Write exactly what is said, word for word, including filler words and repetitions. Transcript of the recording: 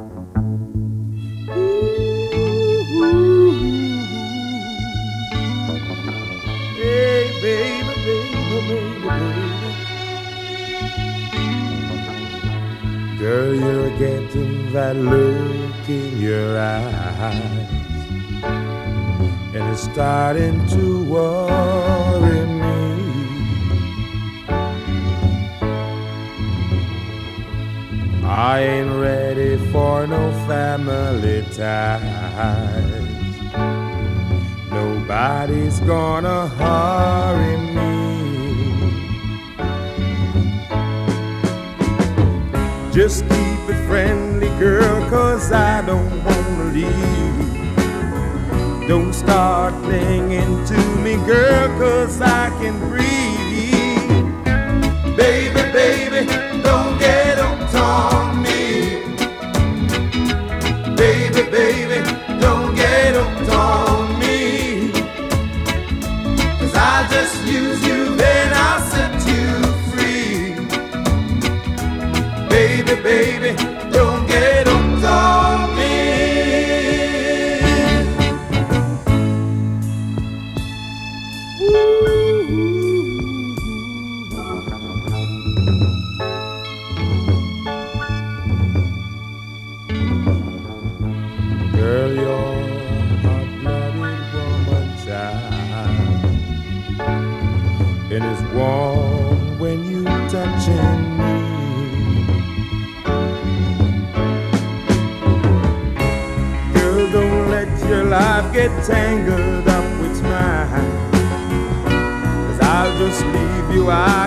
Hey, baby, baby, baby, baby. Girl, you're getting that look in your eyes, and it's starting to worry me. I ain't ready for no family ties. Nobody's gonna hurry me. Just keep it friendly, girl, 'cause I don't wanna leave. Don't start clinging to me, girl, 'cause I can breathe. Baby, baby, don't get hooked on me. Baby, baby, don't get hooked on me. 'Cause I just use you, then I'll set you free. Baby, baby, don't get hooked on me. Girl, you're a blooded woman child, and it's warm when you touching me. Girl, don't let your life get tangled up with mine, 'cause I'll just leave you out